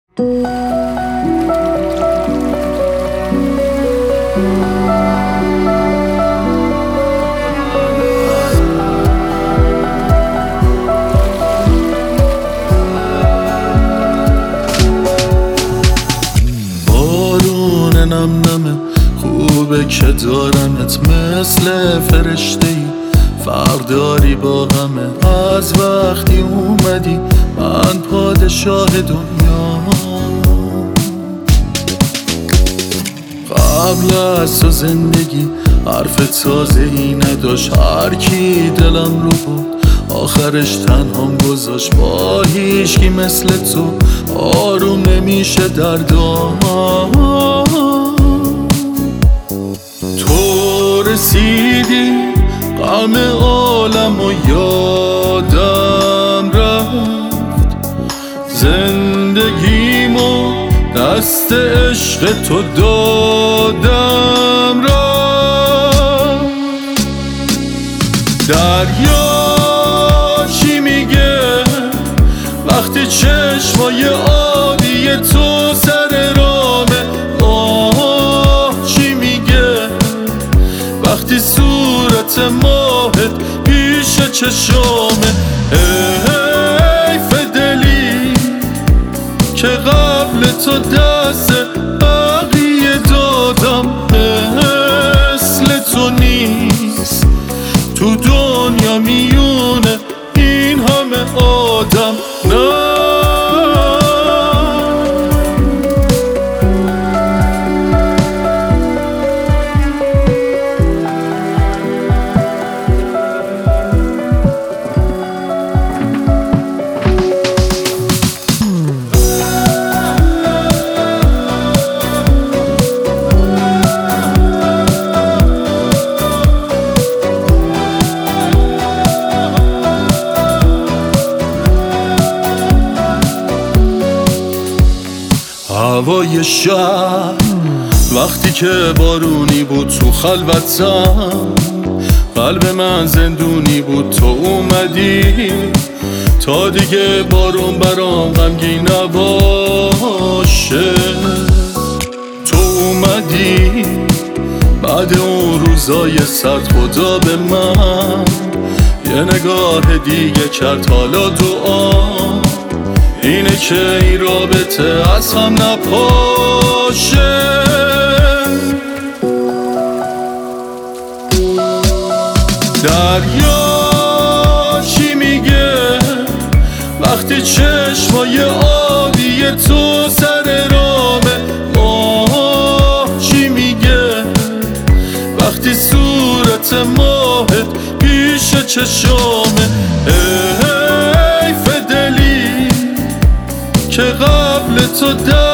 بارون نم نمه خوبه که دارمت، مثل فرشته‌ای فرق داری با همه. از وقتی اومدی من پادشاه دنیا، قبل از تو زندگی حرف تازه ای نداشت. هر کی دلم رو بود آخرش تنهام گذاشت. با هیچکی مثل تو آروم نمیشه دردام. تو رسیدی غم عالم و یادم رفت، زندگیمو دست عشق تو دادم رفت. دریا چی میگه وقتی چشمای آبی تو سر رامه؟ آه چی میگه وقتی صورت ماهت پیش چشامه؟ حیف دلی که قبل تو دست بقیه دادم. مثل تو نیست تو دنیا میونه این همه آدم. نه هوای شب وقتی که بارونی بود تو خلوتم، قلب من زندونی بود. تو اومدی تا دیگه بارون برام غمگین نباشه. تو اومدی بعد اون روزای سرد، خدا به من یه نگاه دیگه کرد. حالا دعا اینه که این رابطه از هم نپاشه. دریا چی میگه وقتی چشمای آبی تو سر رامه؟ آه چی میگه وقتی صورت ماهت پیش چشامه؟ حیف دلی که قبل تو